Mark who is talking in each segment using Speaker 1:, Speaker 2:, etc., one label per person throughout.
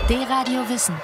Speaker 1: D-Radio Wissen.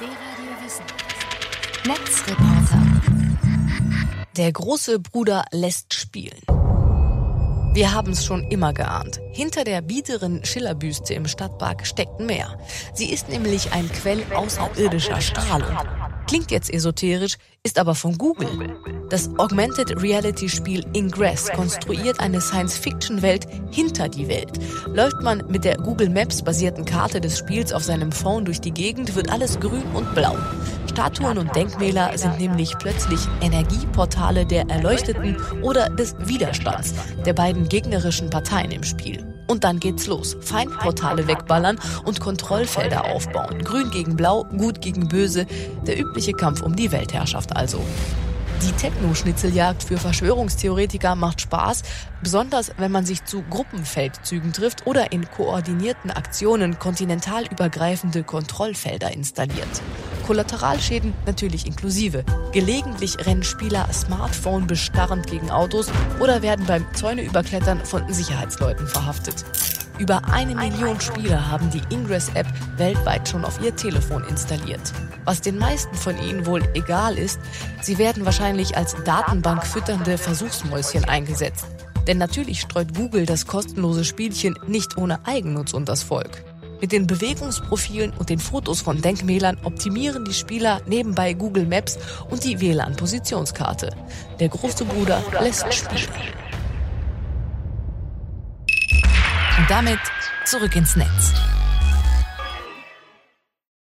Speaker 1: Netzreporter.
Speaker 2: Der große Bruder lässt spielen. Wir haben es schon immer geahnt. Hinter der biederen Schillerbüste im Stadtpark steckt mehr. Sie ist nämlich ein Quell außerirdischer Strahlung. Klingt jetzt esoterisch, ist aber von Google. Das Augmented Reality Spiel Ingress konstruiert eine Science-Fiction-Welt hinter die Welt. Läuft man mit der Google Maps basierten Karte des Spiels auf seinem Phone durch die Gegend, wird alles grün und blau. Statuen und Denkmäler sind nämlich plötzlich Energieportale der Erleuchteten oder des Widerstands, der beiden gegnerischen Parteien im Spiel. Und dann geht's los. Feindportale wegballern und Kontrollfelder aufbauen. Grün gegen Blau, Gut gegen Böse. Der übliche Kampf um die Weltherrschaft also. Die Techno-Schnitzeljagd für Verschwörungstheoretiker macht Spaß, besonders wenn man sich zu Gruppenfeldzügen trifft oder in koordinierten Aktionen kontinentalübergreifende Kontrollfelder installiert. Kollateralschäden natürlich inklusive. Gelegentlich rennen Spieler Smartphone bestarrend gegen Autos oder werden beim Zäuneüberklettern von Sicherheitsleuten verhaftet. Über 1 Million Spieler haben die Ingress-App weltweit schon auf ihr Telefon installiert. Was den meisten von ihnen wohl egal ist, sie werden wahrscheinlich als Datenbank fütternde Versuchsmäuschen eingesetzt. Denn natürlich streut Google das kostenlose Spielchen nicht ohne Eigennutz unters Volk. Mit den Bewegungsprofilen und den Fotos von Denkmälern optimieren die Spieler nebenbei Google Maps und die WLAN-Positionskarte. Der große Bruder lässt spielen. Und damit zurück ins Netz.